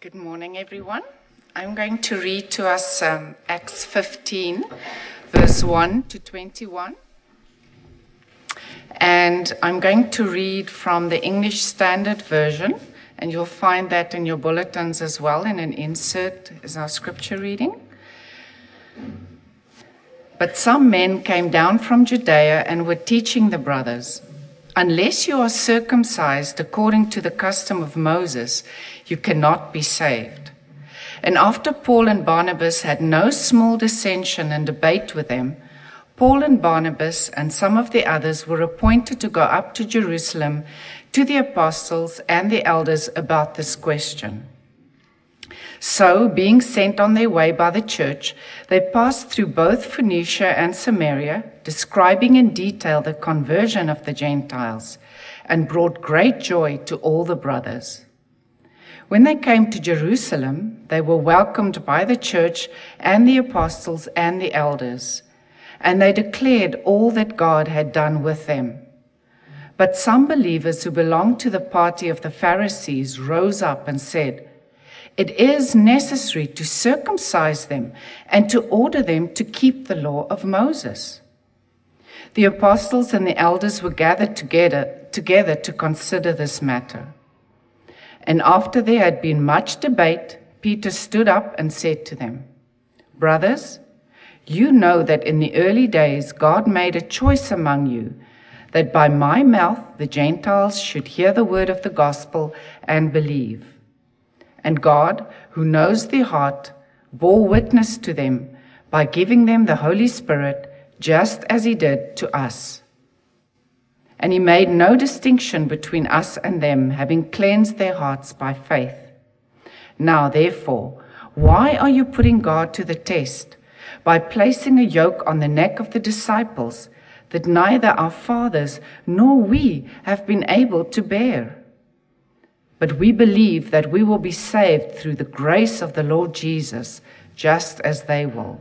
Good morning, everyone. I'm going to read to us Acts 15, verse 1 to 21. And I'm going to read from the English Standard Version, and you'll find that in your bulletins as well, in an insert is our scripture reading. But some men came down from Judea and were teaching the brothers, "Unless you are circumcised according to the custom of Moses, you cannot be saved." And after Paul and Barnabas had no small dissension and debate with them, Paul and Barnabas and some of the others were appointed to go up to Jerusalem to the apostles and the elders about this question. So, being sent on their way by the church, they passed through both Phoenicia and Samaria, describing in detail the conversion of the Gentiles, and brought great joy to all the brothers. When they came to Jerusalem, they were welcomed by the church and the apostles and the elders, and they declared all that God had done with them. But some believers who belonged to the party of the Pharisees rose up and said, "It is necessary to circumcise them and to order them to keep the law of Moses." The apostles and the elders were gathered together to consider this matter. And after there had been much debate, Peter stood up and said to them, "Brothers, you know that in the early days God made a choice among you, that by my mouth the Gentiles should hear the word of the gospel and believe. And God, who knows their heart, bore witness to them by giving them the Holy Spirit, just as he did to us. And he made no distinction between us and them, having cleansed their hearts by faith. Now, therefore, why are you putting God to the test by placing a yoke on the neck of the disciples that neither our fathers nor we have been able to bear? But we believe that we will be saved through the grace of the Lord Jesus, just as they will."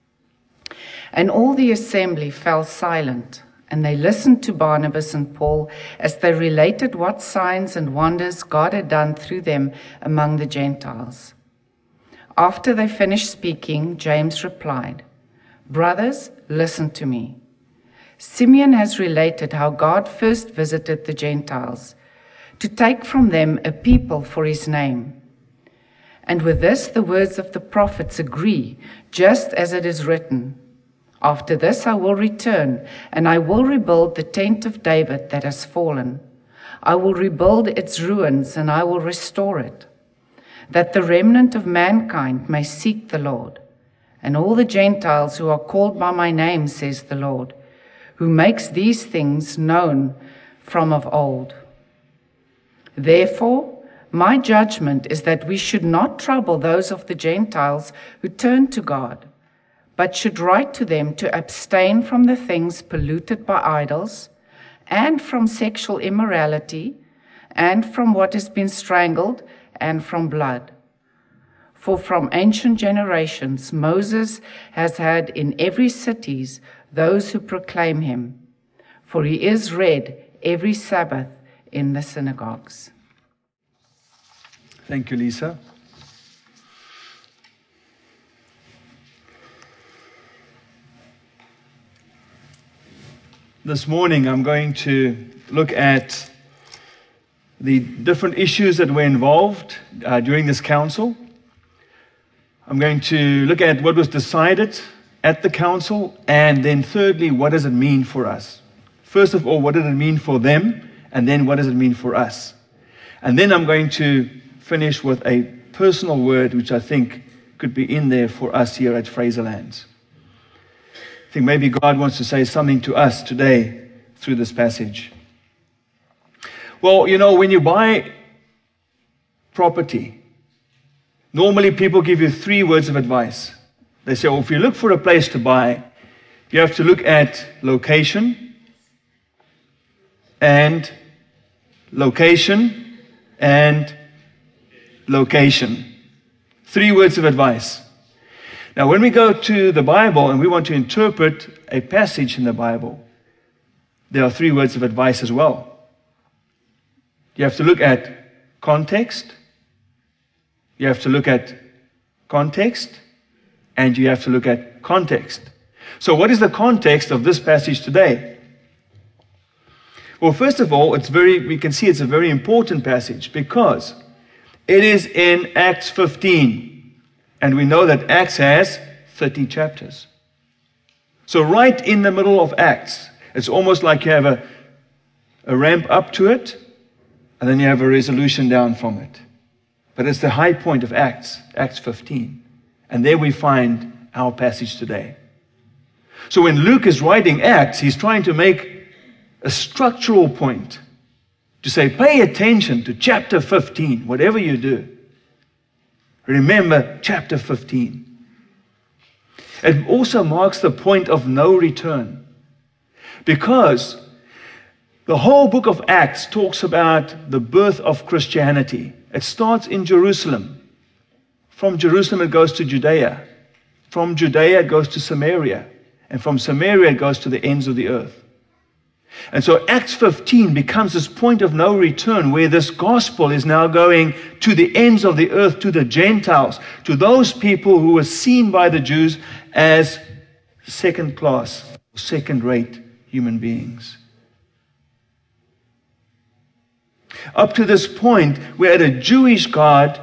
And all the assembly fell silent, and they listened to Barnabas and Paul as they related what signs and wonders God had done through them among the Gentiles. After they finished speaking, James replied, "Brothers, listen to me. Simeon has related how God first visited the Gentiles, to take from them a people for his name. And with this the words of the prophets agree, just as it is written, 'After this I will return, and I will rebuild the tent of David that has fallen. I will rebuild its ruins, and I will restore it, that the remnant of mankind may seek the Lord, and all the Gentiles who are called by my name, says the Lord, who makes these things known from of old.' Therefore, my judgment is that we should not trouble those of the Gentiles who turn to God, but should write to them to abstain from the things polluted by idols, and from sexual immorality, and from what has been strangled, and from blood. For from ancient generations Moses has had in every city those who proclaim him, for he is read every Sabbath in the synagogues." Thank you, Lisa. This morning I'm going to look at the different issues that were involved during this council. I'm going to look at what was decided at the council, and then thirdly, what does it mean for us? First of all, what did it mean for them? And then what does it mean for us? And then I'm going to finish with a personal word which I think could be in there for us here at Fraserlands. I think maybe God wants to say something to us today through this passage. Well, you know, when you buy property, normally people give you 3 words of advice. They say, well, if you look for a place to buy, you have to look at location and location and location. 3 words of advice. Now, when we go to the Bible and we want to interpret a passage in the Bible, there are 3 words of advice as well. You have to look at context, You have to look at context, and you have to look at context. So what is the context of this passage today? Well, first of all, we can see it's a very important passage because it is in Acts 15. And we know that Acts has 30 chapters. So right in the middle of Acts, it's almost like you have a ramp up to it, and then you have a resolution down from it. But it's the high point of Acts, Acts 15. And there we find our passage today. So when Luke is writing Acts, he's trying to make a structural point to say, pay attention to chapter 15, whatever you do. Remember chapter 15. It also marks the point of no return, because the whole book of Acts talks about the birth of Christianity. It starts in Jerusalem. From Jerusalem it goes to Judea. From Judea it goes to Samaria. And from Samaria it goes to the ends of the earth. And so Acts 15 becomes this point of no return where this gospel is now going to the ends of the earth, to the Gentiles, to those people who were seen by the Jews as second class, second-rate human beings. Up to this point, we had a Jewish God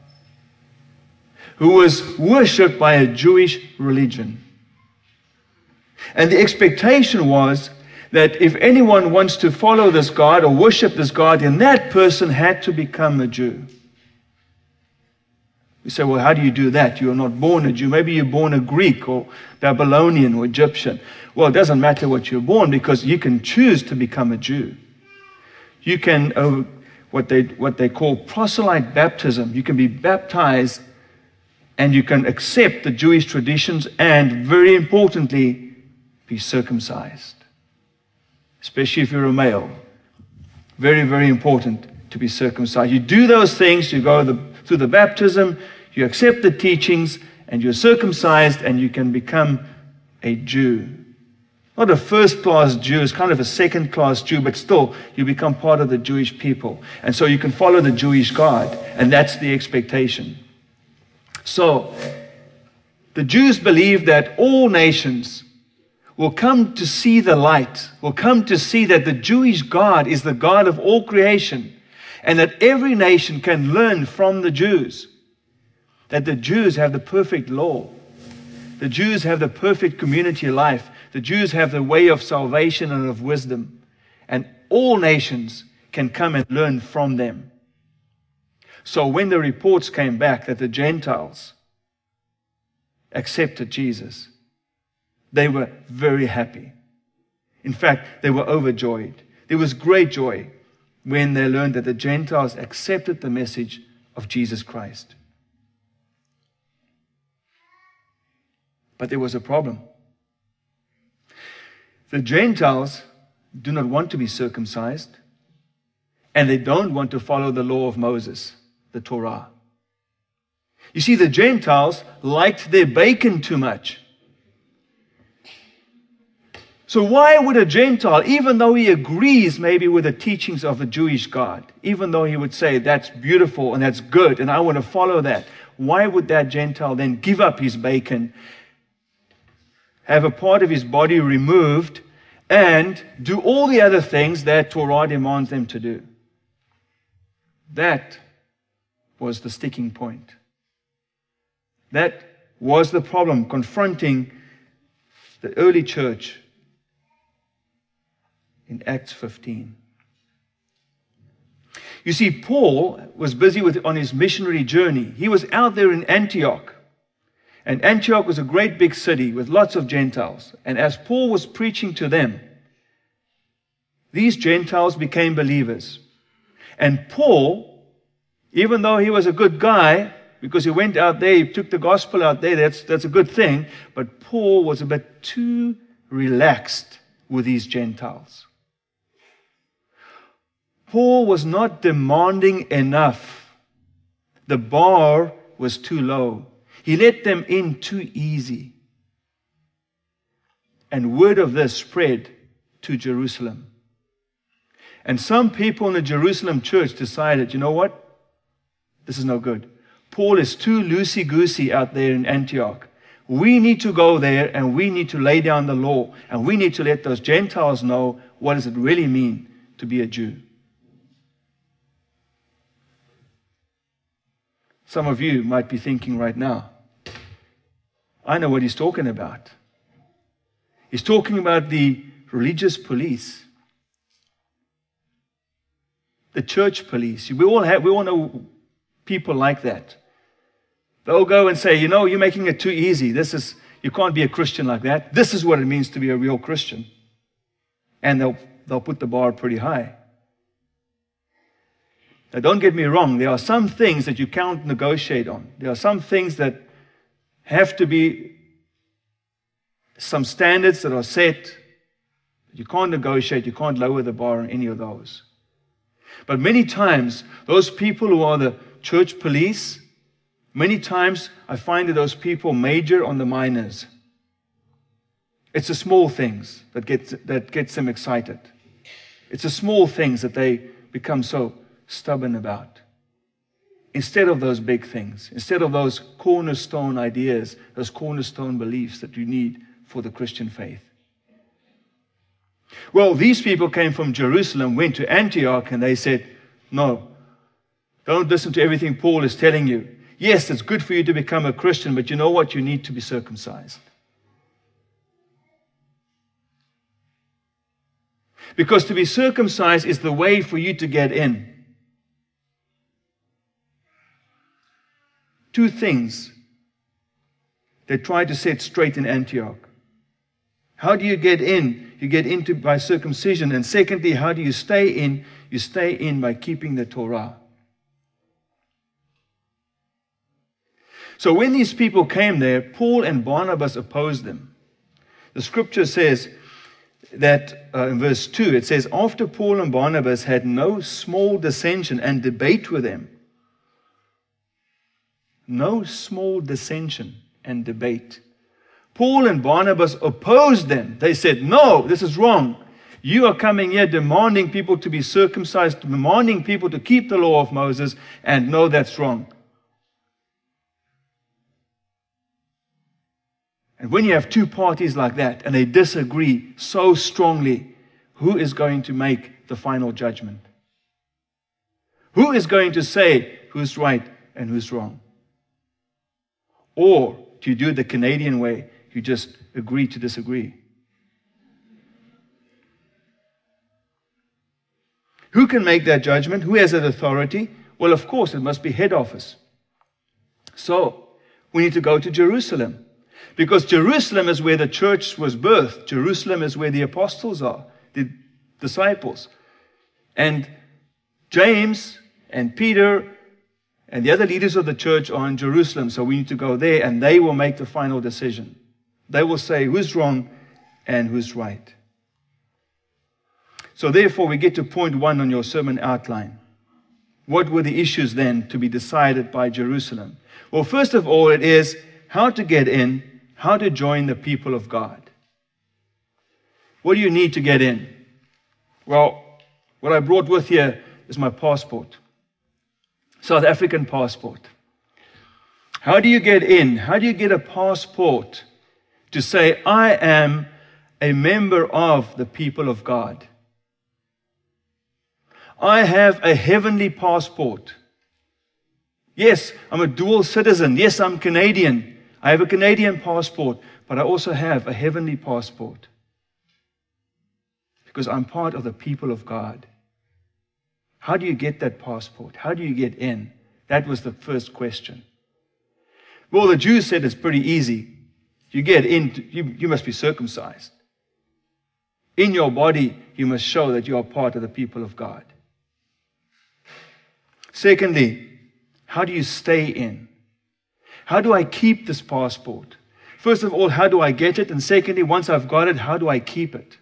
who was worshipped by a Jewish religion. And the expectation was that if anyone wants to follow this God or worship this God, then that person had to become a Jew. You say, well, how do you do that? You're not born a Jew. Maybe you're born a Greek or Babylonian or Egyptian. Well, it doesn't matter what you're born, because you can choose to become a Jew. You can, what they call proselyte baptism, you can be baptized and you can accept the Jewish traditions and, very importantly, be circumcised. Especially if you're a male. Very, very important to be circumcised. You do those things, you go through the baptism, you accept the teachings, and you're circumcised, and you can become a Jew. Not a first-class Jew, it's kind of a second-class Jew, but still, you become part of the Jewish people. And so you can follow the Jewish God, and that's the expectation. So, the Jews believe that all nations will come to see the light, will come to see that the Jewish God is the God of all creation, and that every nation can learn from the Jews. That the Jews have the perfect law. The Jews have the perfect community life. The Jews have the way of salvation and of wisdom. And all nations can come and learn from them. So when the reports came back that the Gentiles accepted Jesus, they were very happy. In fact, they were overjoyed. There was great joy when they learned that the Gentiles accepted the message of Jesus Christ. But there was a problem. The Gentiles do not want to be circumcised, and they don't want to follow the law of Moses, the Torah. You see, the Gentiles liked their bacon too much. So why would a Gentile, even though he agrees maybe with the teachings of the Jewish God, even though he would say that's beautiful and that's good and I want to follow that, why would that Gentile then give up his bacon, have a part of his body removed, and do all the other things that Torah demands them to do? That was the sticking point. That was the problem confronting the early church in Acts 15. You see, Paul was busy on his missionary journey. He was out there in Antioch. And Antioch was a great big city with lots of Gentiles. And as Paul was preaching to them, these Gentiles became believers. And Paul, even though he was a good guy, because he went out there, he took the gospel out there, that's a good thing, but Paul was a bit too relaxed with these Gentiles. Paul was not demanding enough. The bar was too low. He let them in too easy. And word of this spread to Jerusalem. And some people in the Jerusalem church decided, you know what? This is no good. Paul is too loosey-goosey out there in Antioch. We need to go there and we need to lay down the law and we need to let those Gentiles know what does it really mean to be a Jew. Some of you might be thinking right now, I know what he's talking about. He's talking about the religious police, the church police. We all know people like that. They'll go and say, you're making it too easy. You can't be a Christian like that. This is what it means to be a real Christian. And they'll put the bar pretty high. Now, don't get me wrong. There are some things that you can't negotiate on. There are some things that have to be some standards that are set. You can't negotiate. You can't lower the bar on any of those. But many times, those people who are the church police, many times I find that those people major on the minors. It's the small things that gets them excited. It's the small things that they become so stubborn about. Instead of those big things, instead of those cornerstone ideas, those cornerstone beliefs that you need for the Christian faith. Well, these people came from Jerusalem, went to Antioch, and they said, no, don't listen to everything Paul is telling you. Yes, it's good for you to become a Christian, but you know what? You need to be circumcised. Because to be circumcised is the way for you to get in. Two things they tried to set straight in Antioch. How do you get in? You get into by circumcision. And secondly, how do you stay in? You stay in by keeping the Torah. So when these people came there, Paul and Barnabas opposed them. The scripture says that in verse 2, it says, after Paul and Barnabas had no small dissension and debate with them. No small dissension and debate. Paul and Barnabas opposed them. They said, no, this is wrong. You are coming here demanding people to be circumcised, demanding people to keep the law of Moses, and no, that's wrong. And when you have two parties like that, and they disagree so strongly, who is going to make the final judgment? Who is going to say who's right and who's wrong? Or do you do it the Canadian way? You just agree to disagree. Who can make that judgment? Who has that authority? Well, of course, it must be head office. So, we need to go to Jerusalem. Because Jerusalem is where the church was birthed. Jerusalem is where the apostles are, the disciples. And James and Peter and the other leaders of the church are in Jerusalem. So we need to go there and they will make the final decision. They will say who's wrong and who's right. So therefore, we get to point 1 on your sermon outline. What were the issues then to be decided by Jerusalem? Well, first of all, it is how to get in, how to join the people of God. What do you need to get in? Well, what I brought with here is my passport. South African passport. How do you get in? How do you get a passport to say, I am a member of the people of God? I have a heavenly passport. Yes, I'm a dual citizen. Yes, I'm Canadian. I have a Canadian passport, but I also have a heavenly passport. Because I'm part of the people of God. How do you get that passport? How do you get in? That was the first question. Well, the Jews said it's pretty easy. You get in, you must be circumcised. In your body, you must show that you are part of the people of God. Secondly, how do you stay in? How do I keep this passport? First of all, how do I get it? And secondly, once I've got it, how do I keep it?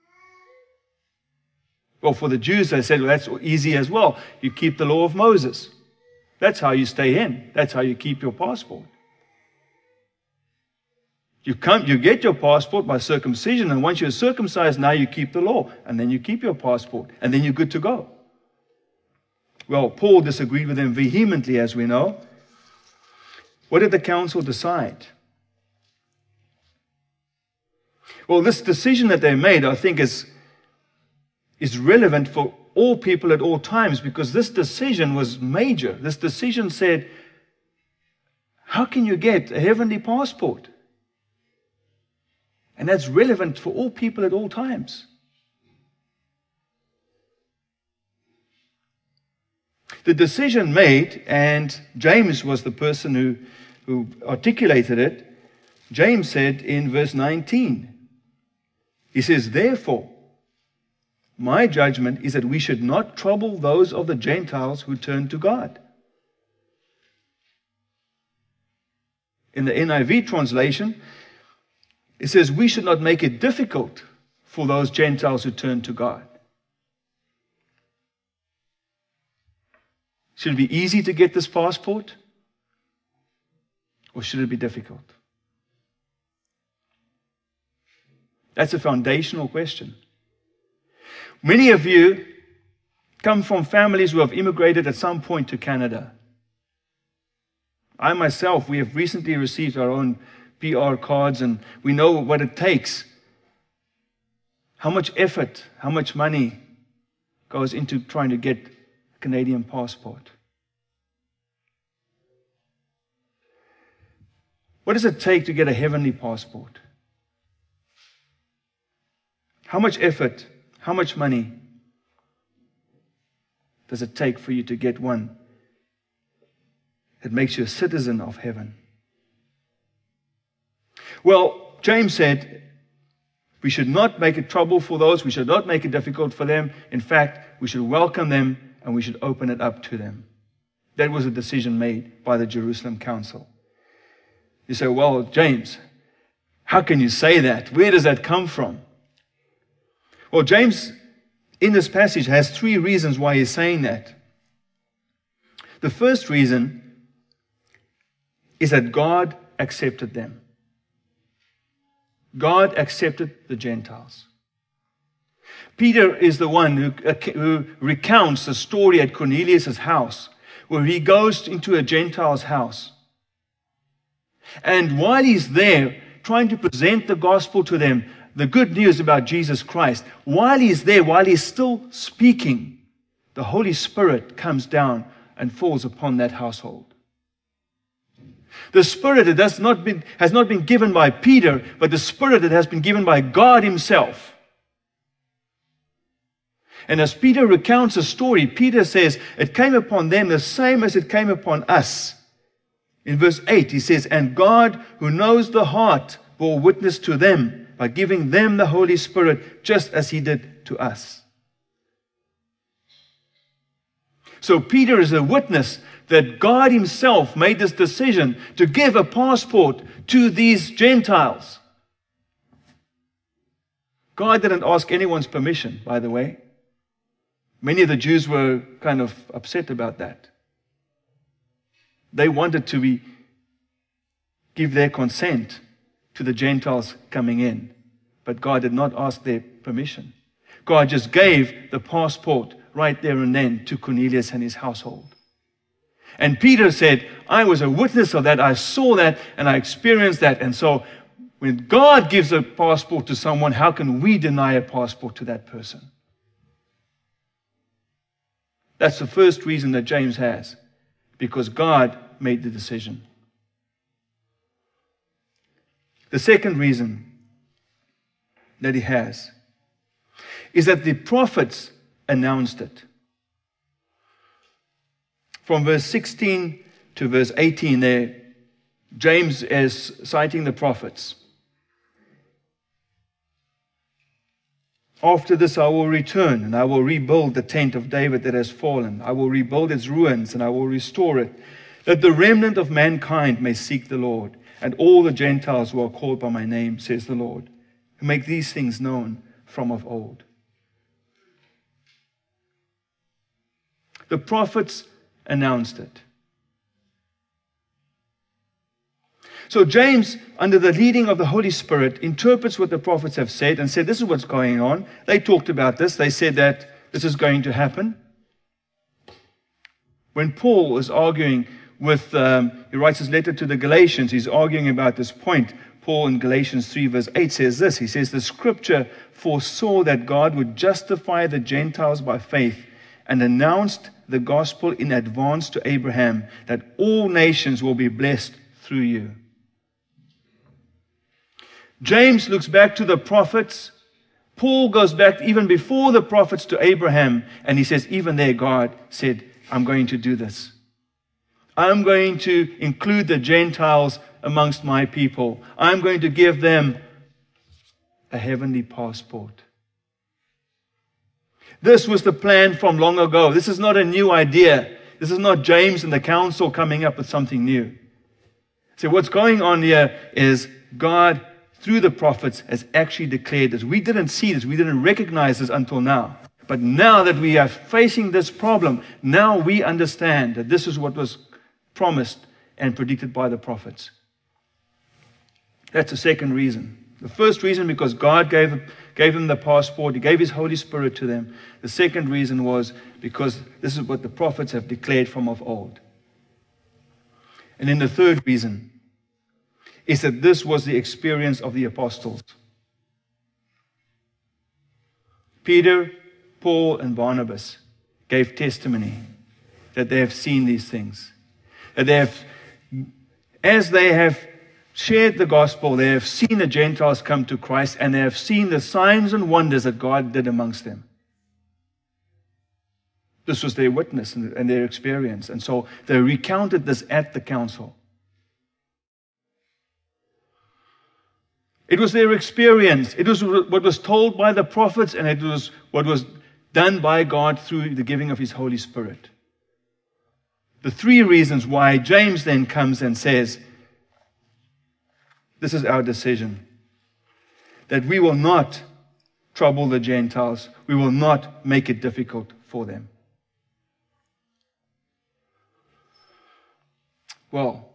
Well, for the Jews, they said, well, that's easy as well. You keep the law of Moses. That's how you stay in. That's how you keep your passport. You get your passport by circumcision, and once you're circumcised, now you keep the law, and then you keep your passport, and then you're good to go. Well, Paul disagreed with them vehemently, as we know. What did the council decide? Well, this decision that they made, I think, is relevant for all people at all times, because this decision was major. This decision said, how can you get a heavenly passport? And that's relevant for all people at all times. The decision made, and James was the person who articulated it. James said in verse 19, he says, therefore, my judgment is that we should not trouble those of the Gentiles who turn to God. In the NIV translation, it says we should not make it difficult for those Gentiles who turn to God. Should it be easy to get this passport? Or should it be difficult? That's a foundational question. Many of you come from families who have immigrated at some point to Canada. I myself, we have recently received our own PR cards, and we know what it takes. How much effort, how much money goes into trying to get a Canadian passport. What does it take to get a heavenly passport? How much effort, how much money does it take for you to get one that makes you a citizen of heaven? Well, James said, we should not make it trouble for those. We should not make it difficult for them. In fact, we should welcome them and we should open it up to them. That was a decision made by the Jerusalem Council. You say, well, James, how can you say that? Where does that come from? Well, James, in this passage, has 3 reasons why he's saying that. The first reason is that God accepted them. God accepted the Gentiles. Peter is the one who recounts the story at Cornelius' house, where he goes into a Gentile's house. And while he's there, trying to present the gospel to them, the good news about Jesus Christ, while he's there, while he's still speaking, the Holy Spirit comes down and falls upon that household. The Spirit that has not been given by Peter, but the Spirit that has been given by God Himself. And as Peter recounts the story, Peter says, it came upon them the same as it came upon us. In verse 8, he says, and God, who knows the heart, bore witness to them by giving them the Holy Spirit, just as He did to us. So Peter is a witness that God Himself made this decision to give a passport to these Gentiles. God didn't ask anyone's permission, by the way. Many of the Jews were kind of upset about that. They wanted to give their consent to the Gentiles coming in. But God did not ask their permission. God just gave the passport right there and then to Cornelius and his household. And Peter said, I was a witness of that. I saw that and I experienced that. And so when God gives a passport to someone, how can we deny a passport to that person? That's the first reason that James has. Because God made the decision. The second reason that he has is that the prophets announced it. From verse 16 to verse 18 there, James is citing the prophets. After this I will return, and I will rebuild the tent of David that has fallen. I will rebuild its ruins, and I will restore it, that the remnant of mankind may seek the Lord, and all the Gentiles who are called by my name, says the Lord, who make these things known from of old. The prophets announced it. So James, under the leading of the Holy Spirit, interprets what the prophets have said and said, this is what's going on. They talked about this. They said that this is going to happen. When Paul is arguing he writes his letter to the Galatians. He's arguing about this point. Paul in Galatians 3 verse 8 says this. He says, the scripture foresaw that God would justify the Gentiles by faith and announced the gospel in advance to Abraham that all nations will be blessed through you. James looks back to the prophets. Paul goes back even before the prophets to Abraham, and he says, even there God said, I'm going to do this. I'm going to include the Gentiles amongst my people. I'm going to give them a heavenly passport. This was the plan from long ago. This is not a new idea. This is not James and the council coming up with something new. So what's going on here is God, through the prophets, has actually declared this. We didn't see this. We didn't recognize this until now. But now that we are facing this problem, now we understand that this is what was promised and predicted by the prophets. That's the second reason. The first reason, because God gave them the passport. He gave His Holy Spirit to them. The second reason was because this is what the prophets have declared from of old. And then the third reason is that this was the experience of the apostles. Peter, Paul, and Barnabas gave testimony that they have seen these things. That they have, as they have shared the gospel, they have seen the Gentiles come to Christ, and they have seen the signs and wonders that God did amongst them. This was their witness and their experience. And so they recounted this at the council. It was their experience. It was what was told by the prophets, and it was what was done by God through the giving of His Holy Spirit. The three reasons why James then comes and says, this is our decision, that we will not trouble the Gentiles. We will not make it difficult for them. Well,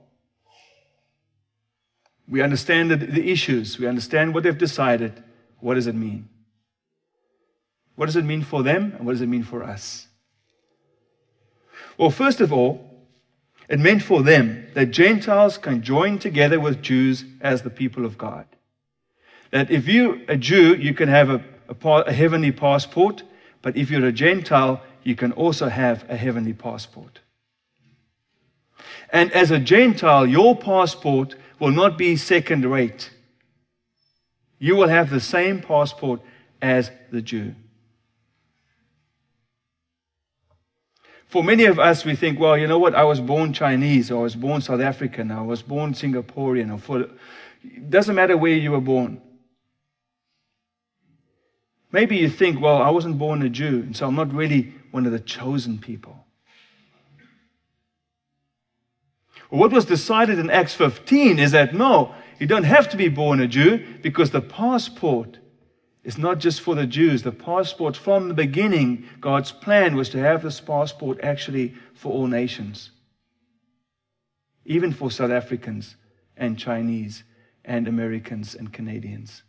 we understand the issues. We understand what they've decided. What does it mean? What does it mean for them, and what does it mean for us? Well, first of all, it meant for them that Gentiles can join together with Jews as the people of God. That if you're a Jew, you can have a heavenly passport, but if you're a Gentile, you can also have a heavenly passport. And as a Gentile, your passport will not be second rate. You will have the same passport as the Jew. For many of us, we think, well, you know what, I was born Chinese, or I was born South African, or I was born Singaporean, it doesn't matter where you were born. Maybe you think, well, I wasn't born a Jew, and so I'm not really one of the chosen people. Well, what was decided in Acts 15 is that, no, you don't have to be born a Jew, because the passport is not just for the Jews. The passport from the beginning, God's plan was to have this passport actually for all nations. Even for South Africans and Chinese and Americans and Canadians.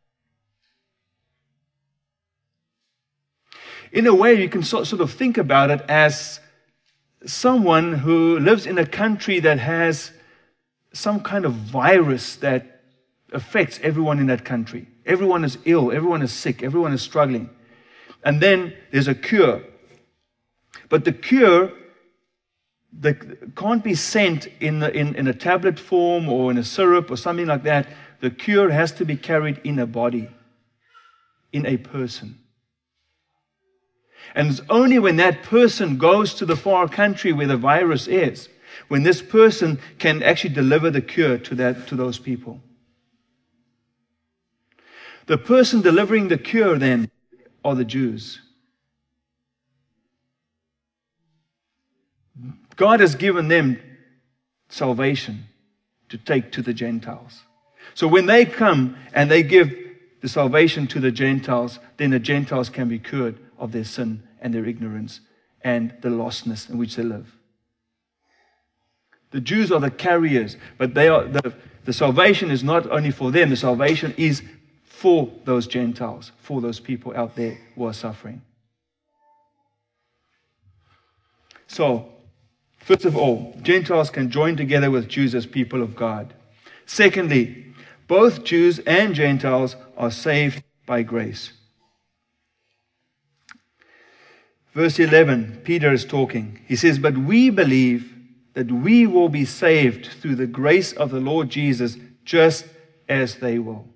In a way, you can sort of think about it as someone who lives in a country that has some kind of virus that affects everyone in that country. Everyone is ill, everyone is sick, everyone is struggling. And then there's a cure. But the cure that can't be sent in a tablet form or in a syrup or something like that. The cure has to be carried in a body, in a person. And it's only when that person goes to the far country where the virus is, when this person can actually deliver the cure to those people. The person delivering the cure then are the Jews. God has given them salvation to take to the Gentiles. So when they come and they give the salvation to the Gentiles, then the Gentiles can be cured of their sin and their ignorance and the lostness in which they live. The Jews are the carriers, but they are the salvation is not only for them, the salvation is for those Gentiles, for those people out there who are suffering. So, First of all, Gentiles can join together with Jews as people of God. Secondly, both Jews and Gentiles are saved by grace. Verse 11, Peter is talking. He says, "But we believe that we will be saved through the grace of the Lord Jesus, just as they will."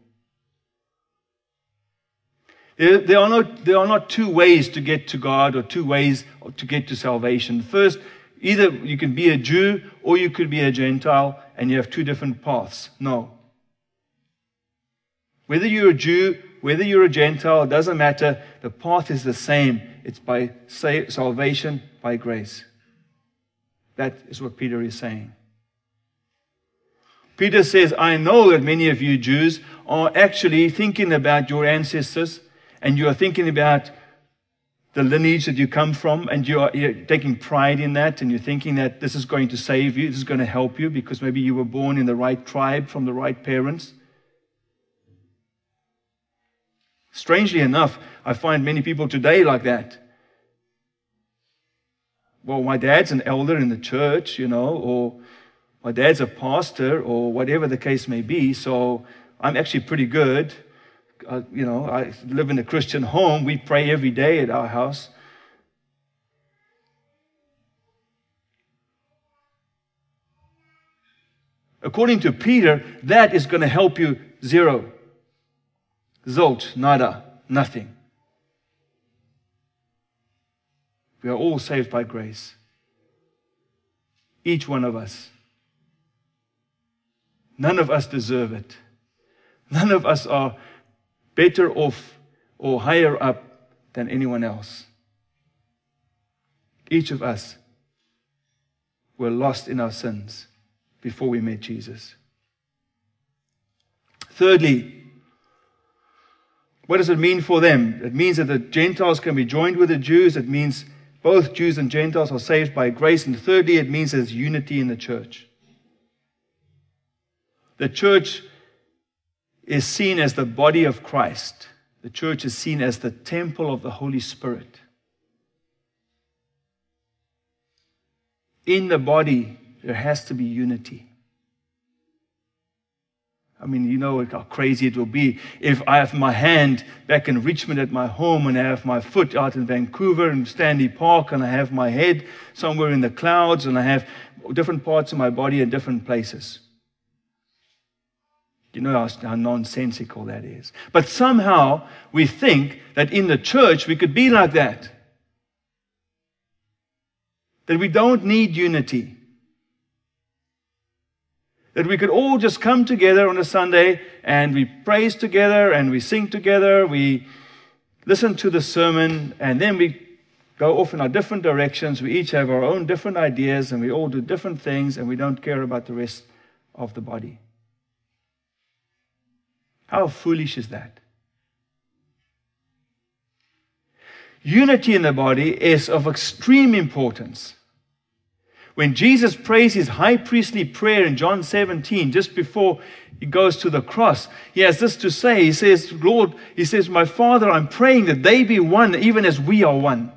There are not two ways to get to God or two ways to get to salvation. First, either you can be a Jew or you could be a Gentile, and you have two different paths. No. Whether you're a Jew, whether you're a Gentile, it doesn't matter. The path is the same. It's by salvation by grace. That is what Peter is saying. Peter says, I know that many of you Jews are actually thinking about your ancestors, and you are thinking about the lineage that you come from, and you're taking pride in that, and you're thinking that this is going to save you, this is going to help you, because maybe you were born in the right tribe from the right parents. Strangely enough, I find many people today like that. Well, my dad's an elder in the church, or my dad's a pastor, or whatever the case may be, so I'm actually pretty good. I live in a Christian home. We pray every day at our house. According to Peter, that is going to help you zero. Zilch, nada, nothing. We are all saved by grace. Each one of us. None of us deserve it. None of us are better off or higher up than anyone else. Each of us were lost in our sins before we met Jesus. Thirdly, what does it mean for them? It means that the Gentiles can be joined with the Jews. It means both Jews and Gentiles are saved by grace. And thirdly, it means there's unity in the church. The church is seen as the body of Christ. The church is seen as the temple of the Holy Spirit. In the body, there has to be unity. I mean, you know how crazy it will be if I have my hand back in Richmond at my home, and I have my foot out in Vancouver and Stanley Park, and I have my head somewhere in the clouds, and I have different parts of my body in different places. You know how nonsensical that is. But somehow we think that in the church we could be like that. That we don't need unity. That we could all just come together on a Sunday and we praise together and we sing together, we listen to the sermon, and then we go off in our different directions. We each have our own different ideas and we all do different things, and we don't care about the rest of the body. How foolish is that? Unity in the body is of extreme importance. When Jesus prays his high priestly prayer in John 17, just before he goes to the cross, he has this to say. He says, Lord, he says, my Father, I'm praying that they be one, even as we are one.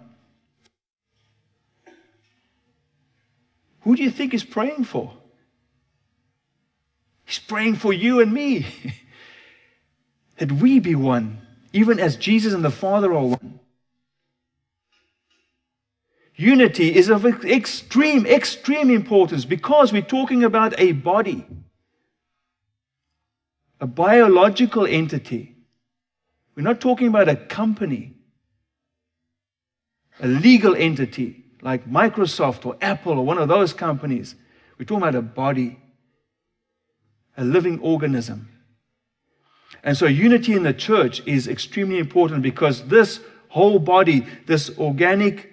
Who do you think he's praying for? He's praying for you and me. That we be one, even as Jesus and the Father are one. Unity is of extreme importance because we're talking about a body, a biological entity. We're not talking about a company, a legal entity like Microsoft or Apple or one of those companies. We're talking about a body, a living organism. And so unity in the church is extremely important because this whole body, this organic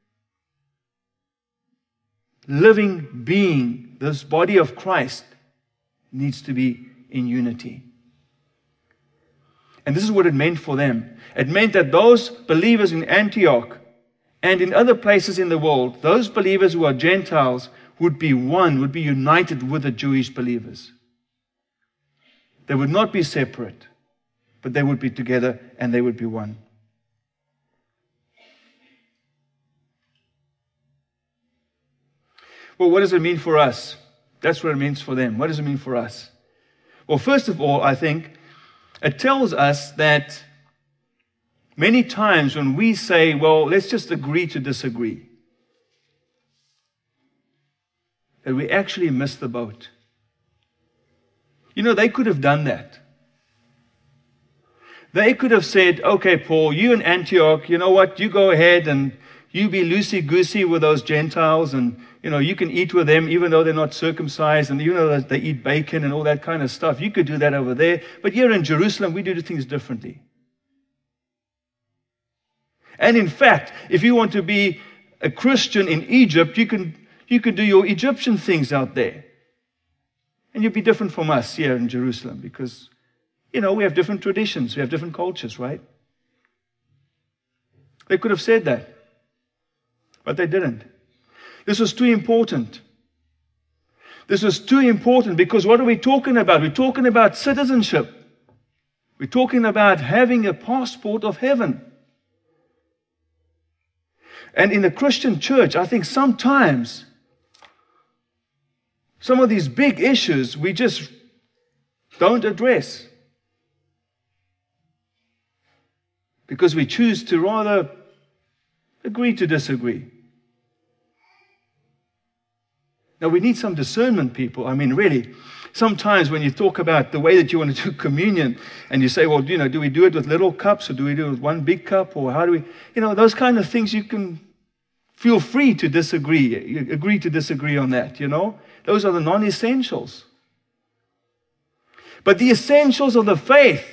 living being, this body of Christ, needs to be in unity. And this is what it meant for them. It meant that those believers in Antioch and in other places in the world, those believers who are Gentiles, would be one, would be united with the Jewish believers. They would not be separate, but they would be together and they would be one. Well, what does it mean for us? That's what it means for them. What does it mean for us? Well, first of all, I think it tells us that many times when we say, well, let's just agree to disagree, that we actually miss the boat. You know, they could have done that. They could have said, okay, Paul, you in Antioch, you know what, you go ahead and you be loosey-goosey with those Gentiles, and, you know, you can eat with them even though they're not circumcised, and you know that they eat bacon and all that kind of stuff. You could do that over there. But here in Jerusalem, we do things differently. And in fact, if you want to be a Christian in Egypt, you can do your Egyptian things out there. And you'll be different from us here in Jerusalem because, you know, we have different traditions. We have different cultures, right? They could have said that. But they didn't. This was too important. This was too important because what are we talking about? We're talking about citizenship. We're talking about having a passport of heaven. And in the Christian church, I think sometimes some of these big issues we just don't address because we choose to rather agree to disagree. Now, we need some discernment, people. I mean, really, sometimes when you talk about the way that you want to do communion and you say, well, you know, do we do it with little cups or do we do it with one big cup or how do we, you know, those kind of things you can feel free to disagree. You agree to disagree on that, you know. Those are the non-essentials. But the essentials of the faith,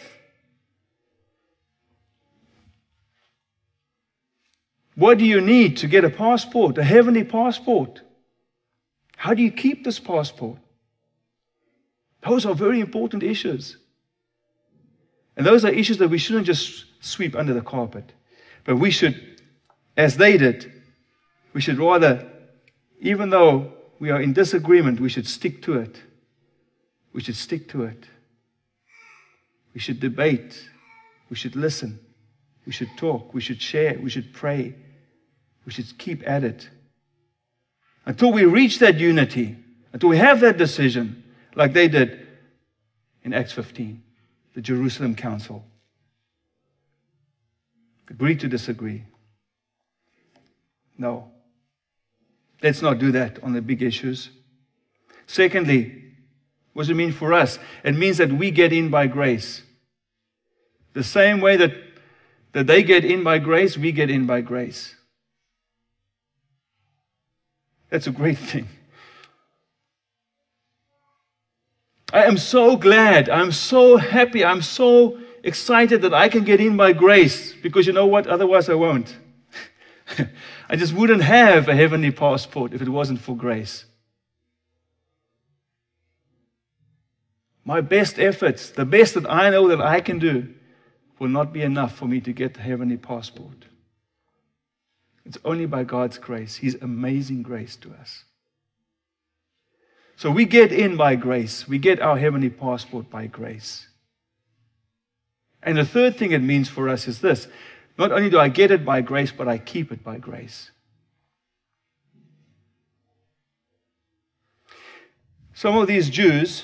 what do you need to get a passport, a heavenly passport? How do you keep this passport? Those are very important issues. And those are issues that we shouldn't just sweep under the carpet. But we should, as they did, we should rather, even though we are in disagreement, we should stick to it. We should stick to it. We should debate. We should listen. We should talk. We should share. We should pray. We should keep at it. Until we reach that unity, until we have that decision, like they did in Acts 15, the Jerusalem Council. Agree to disagree. No. Let's not do that on the big issues. Secondly, what does it mean for us? It means that we get in by grace. The same way that they get in by grace, we get in by grace. That's a great thing. I am so glad, I'm so happy, I'm so excited that I can get in by grace. Because you know what? Otherwise I won't. I just wouldn't have a heavenly passport if it wasn't for grace. My best efforts, the best that I know that I can do, will not be enough for me to get the heavenly passport. It's only by God's grace, His amazing grace to us. So we get in by grace. We get our heavenly passport by grace. And the third thing it means for us is this. Not only do I get it by grace, but I keep it by grace. Some of these Jews,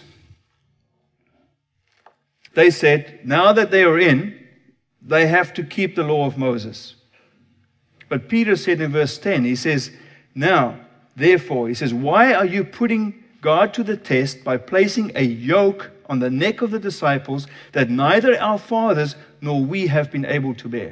they said, now that they are in, they have to keep the law of Moses. But Peter said in verse 10, he says, now, therefore, he says, why are you putting God to the test by placing a yoke on the neck of the disciples that neither our fathers nor we have been able to bear?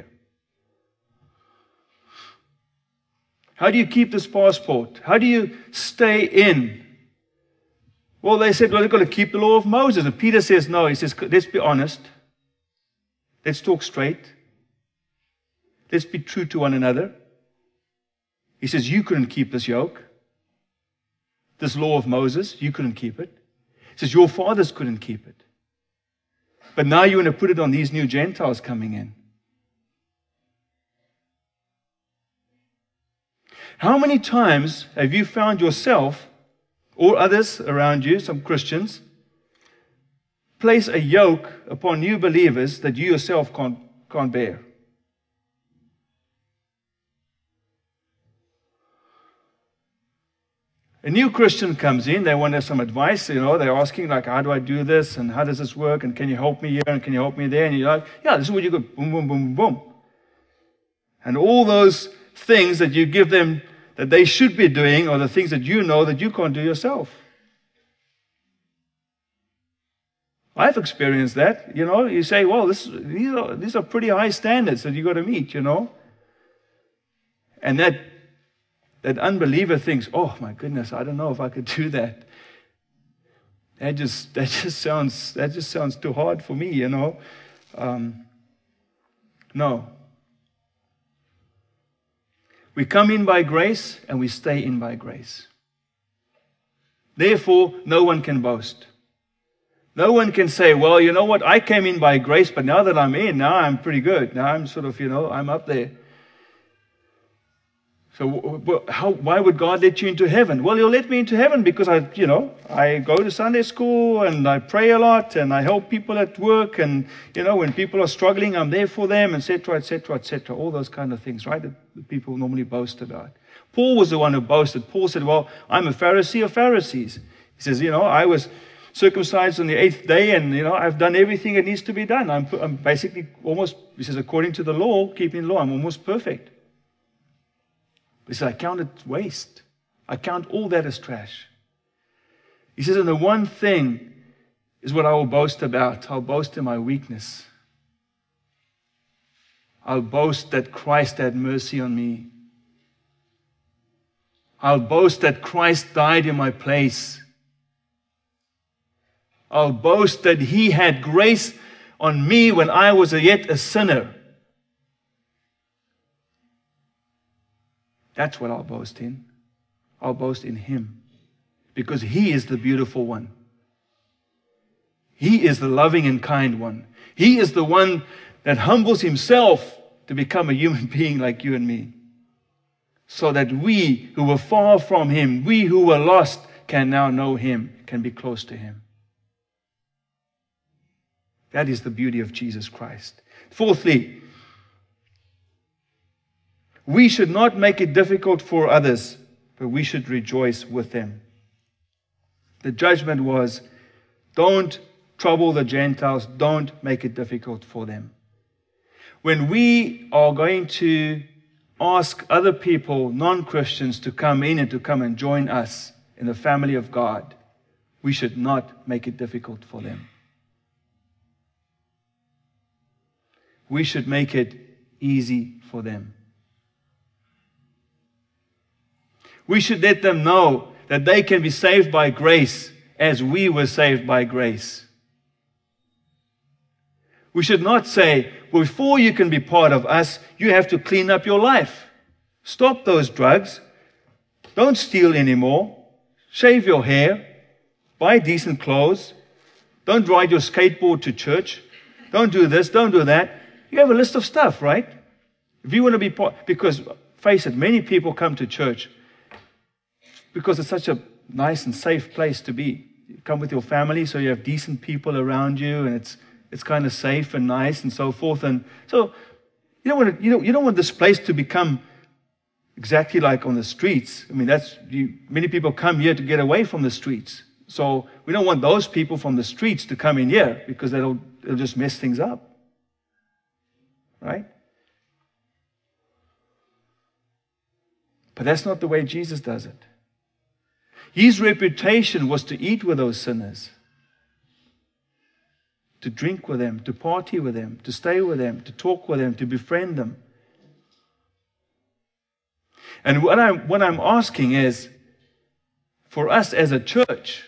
How do you keep this passport? How do you stay in? Well, they said, well, they've got to keep the law of Moses. And Peter says, no, he says, let's be honest. Let's talk straight. Let's be true to one another. He says, you couldn't keep this yoke. This law of Moses, you couldn't keep it. He says, your fathers couldn't keep it. But now you want to put it on these new Gentiles coming in. How many times have you found yourself or others around you, some Christians, place a yoke upon new believers that you yourself can't bear? A new Christian comes in, they want to have some advice, they're asking like, how do I do this, and how does this work, and can you help me here, and can you help me there, and you're like, yeah, this is what you go, boom, boom, boom, boom. And all those things that you give them that they should be doing are the things that you know that you can't do yourself. I've experienced that. You say, well, these are pretty high standards that you got to meet, And that unbeliever thinks, oh my goodness, I don't know if I could do that. That just sounds too hard for me, No. We come in by grace and we stay in by grace. Therefore, no one can boast. No one can say, well, you know what, I came in by grace, but now that I'm in, now I'm pretty good. Now I'm sort of, I'm up there. So why would God let you into heaven? Well, He'll let me into heaven because I go to Sunday school and I pray a lot and I help people at work and, when people are struggling, I'm there for them, etc., etc., etc. All those kind of things, right, that people normally boast about. Paul was the one who boasted. Paul said, well, I'm a Pharisee of Pharisees. He says, I was circumcised on the 8th day and, I've done everything that needs to be done. I'm basically almost, he says, according to the law, keeping the law, I'm almost perfect. He said, I count it waste. I count all that as trash. He says, and the one thing is what I will boast about. I'll boast in my weakness. I'll boast that Christ had mercy on me. I'll boast that Christ died in my place. I'll boast that He had grace on me when I was yet a sinner. That's what I'll boast in. I'll boast in Him. Because He is the beautiful one. He is the loving and kind one. He is the one that humbles Himself to become a human being like you and me. So that we who were far from Him, we who were lost, can now know Him, can be close to Him. That is the beauty of Jesus Christ. Fourthly, we should not make it difficult for others, but we should rejoice with them. The judgment was, don't trouble the Gentiles, don't make it difficult for them. When we are going to ask other people, non-Christians, to come in and to come and join us in the family of God, we should not make it difficult for them. We should make it easy for them. We should let them know that they can be saved by grace as we were saved by grace. We should not say, well, before you can be part of us, you have to clean up your life. Stop those drugs. Don't steal anymore. Shave your hair. Buy decent clothes. Don't ride your skateboard to church. Don't do this, don't do that. You have a list of stuff, right? If you want to be part, because face it, many people come to church because it's such a nice and safe place to be. You come with your family, so you have decent people around you, and it's kind of safe and nice and so forth. And so you don't want this place to become exactly like on the streets. I mean, many people come here to get away from the streets. So we don't want those people from the streets to come in here because it'll just mess things up. Right? But that's not the way Jesus does it. His reputation was to eat with those sinners, to drink with them, to party with them, to stay with them, to talk with them, to befriend them. And what I'm asking is, for us as a church,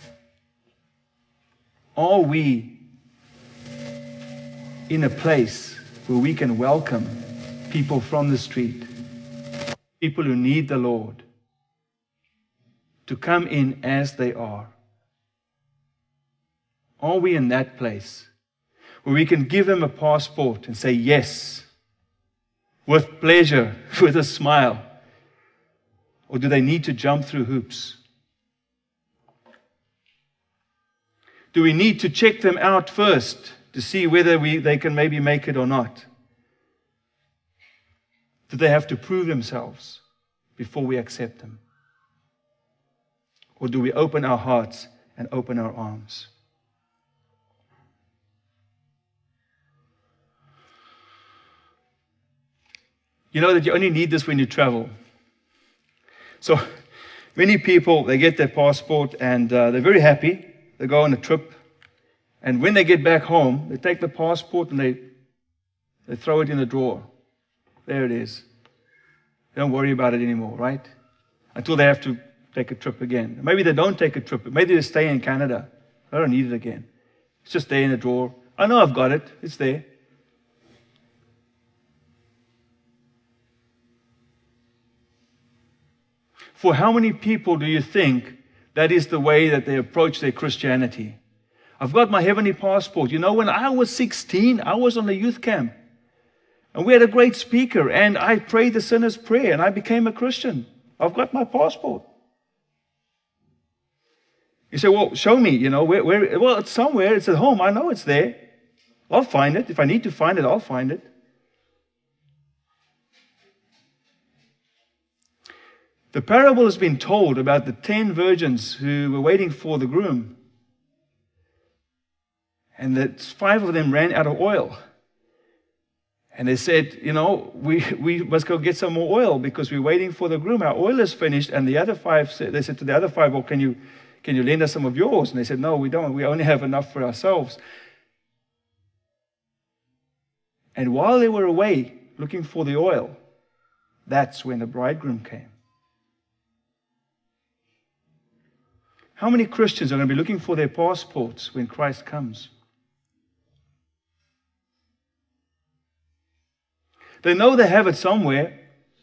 are we in a place where we can welcome people from the street, people who need the Lord, to come in as they are? Are we in that place where we can give them a passport and say yes, with pleasure, with a smile? Or do they need to jump through hoops? Do we need to check them out first to see whether they can maybe make it or not? Do they have to prove themselves before we accept them? Or do we open our hearts and open our arms? You know that you only need this when you travel. So many people, they get their passport and they're very happy. They go on a trip. And when they get back home, they take the passport and they throw it in the drawer. There it is. They don't worry about it anymore, right? Until they have to take a trip again. Maybe they don't take a trip. Maybe they stay in Canada. I don't need it again. It's just there in the drawer. I know I've got it. It's there. For how many people do you think that is the way that they approach their Christianity? I've got my heavenly passport. You know, when I was 16, I was on a youth camp. And we had a great speaker. And I prayed the sinner's prayer. And I became a Christian. I've got my passport. You say, well, show me. You know, where? Well, it's somewhere. It's at home. I know it's there. I'll find it. If I need to find it, I'll find it. The parable has been told about the 10 virgins who were waiting for the groom. And that 5 of them ran out of oil. And they said, you know, we must go get some more oil because we're waiting for the groom. Our oil is finished. And the other 5 said, they said to the other 5, well, can you lend us some of yours? And they said, no, we don't. We only have enough for ourselves. And while they were away looking for the oil, that's when the bridegroom came. How many Christians are going to be looking for their passports when Christ comes? They know they have it somewhere.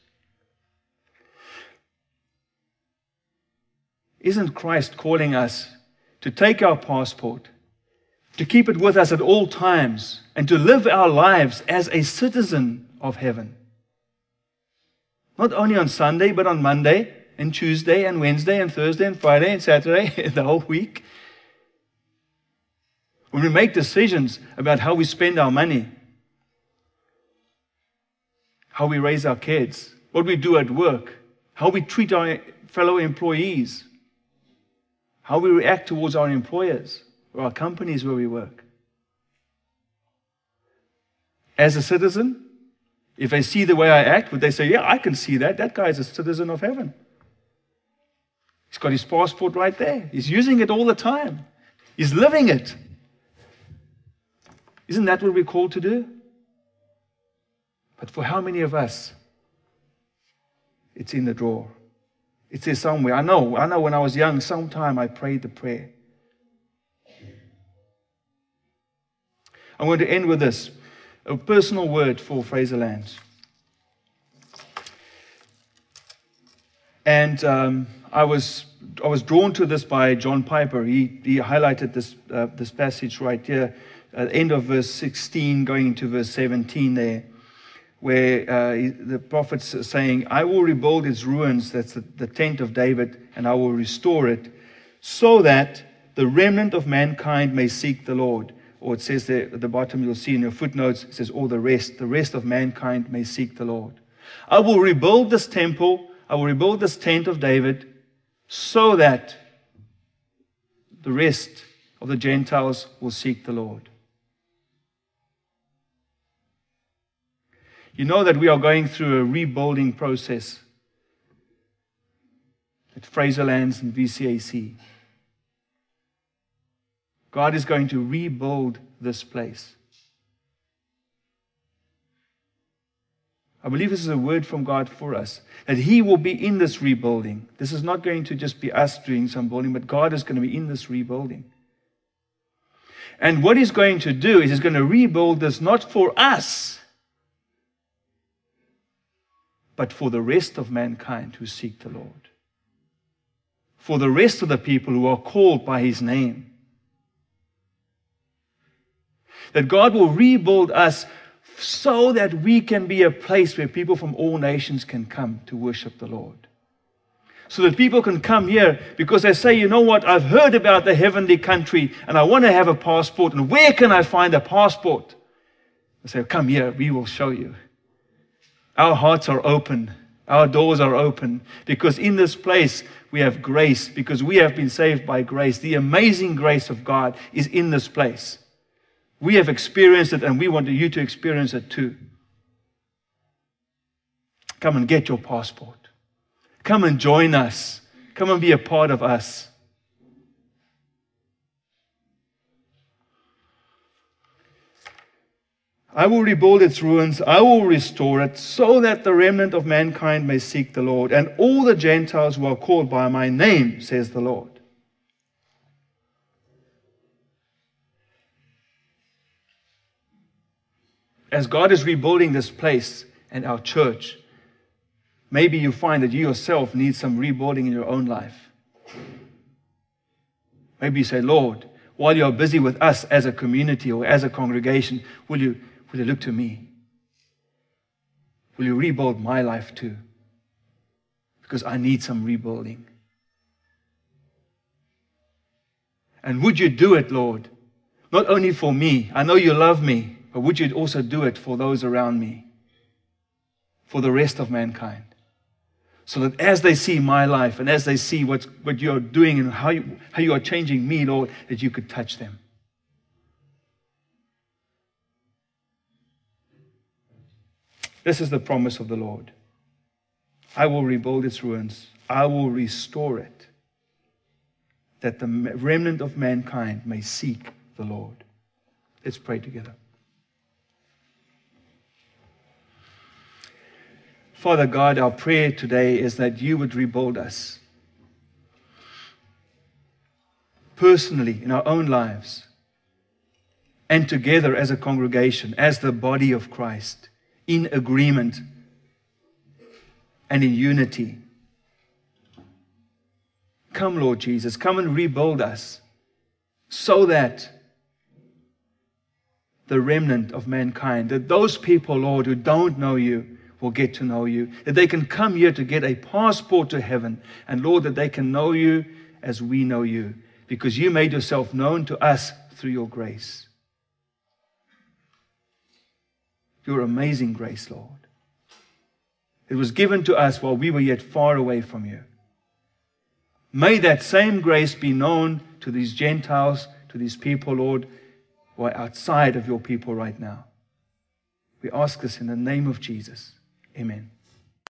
Isn't Christ calling us to take our passport, to keep it with us at all times, and to live our lives as a citizen of heaven? Not only on Sunday, but on Monday, and Tuesday, and Wednesday, and Thursday, and Friday, and Saturday, the whole week. When we make decisions about how we spend our money, how we raise our kids, what we do at work, how we treat our fellow employees, how we react towards our employers or our companies where we work. As a citizen, if they see the way I act, would they say, yeah, I can see that. That guy is a citizen of heaven. He's got his passport right there. He's using it all the time. He's living it. Isn't that what we're called to do? But for how many of us, it's in the drawer. It's there somewhere. I know when I was young, sometime I prayed the prayer. I'm going to end with this. A personal word for Fraserlands. And I was drawn to this by John Piper. He highlighted this passage right here, at the end of verse 16, going into verse 17 there, where the prophet's saying, I will rebuild its ruins, that's the tent of David, and I will restore it, so that the remnant of mankind may seek the Lord. Or it says there at the bottom, you'll see in your footnotes, it says, the rest of mankind may seek the Lord. I will rebuild this temple, I will rebuild this tent of David, so that the rest of the Gentiles will seek the Lord. You know that we are going through a rebuilding process at Fraserlands and VCAC. God is going to rebuild this place. I believe this is a word from God for us, that He will be in this rebuilding. This is not going to just be us doing some building, but God is going to be in this rebuilding. And what He's going to do is He's going to rebuild this not for us, but for the rest of mankind who seek the Lord. For the rest of the people who are called by His name. That God will rebuild us so that we can be a place where people from all nations can come to worship the Lord. So that people can come here because they say, you know what, I've heard about the heavenly country and I want to have a passport. And where can I find a passport? They say, come here, we will show you. Our hearts are open. Our doors are open because in this place we have grace, because we have been saved by grace. The amazing grace of God is in this place. We have experienced it and we want you to experience it too. Come and get your passport. Come and join us. Come and be a part of us. I will rebuild its ruins, I will restore it, so that the remnant of mankind may seek the Lord, and all the Gentiles who are called by my name, says the Lord. As God is rebuilding this place and our church, maybe you find that you yourself need some rebuilding in your own life. Maybe you say, Lord, while you are busy with us as a community or as a congregation, will you look to me? Will you rebuild my life too? Because I need some rebuilding. And would you do it, Lord? Not only for me, I know you love me, but would you also do it for those around me? For the rest of mankind? So that as they see my life and as they see what you're doing and how you are changing me, Lord, that you could touch them. This is the promise of the Lord. I will rebuild its ruins. I will restore it, that the remnant of mankind may seek the Lord. Let's pray together. Father God, our prayer today is that you would rebuild us personally in our own lives and together as a congregation, as the body of Christ, in agreement and in unity. Come, Lord Jesus, come and rebuild us so that the remnant of mankind, that those people, Lord, who don't know you, will get to know you, that they can come here to get a passport to heaven, and Lord, that they can know you as we know you, because you made yourself known to us through your grace. Your amazing grace, Lord. It was given to us while we were yet far away from you. May that same grace be known to these Gentiles, to these people, Lord, who are outside of your people right now. We ask this in the name of Jesus. Amen.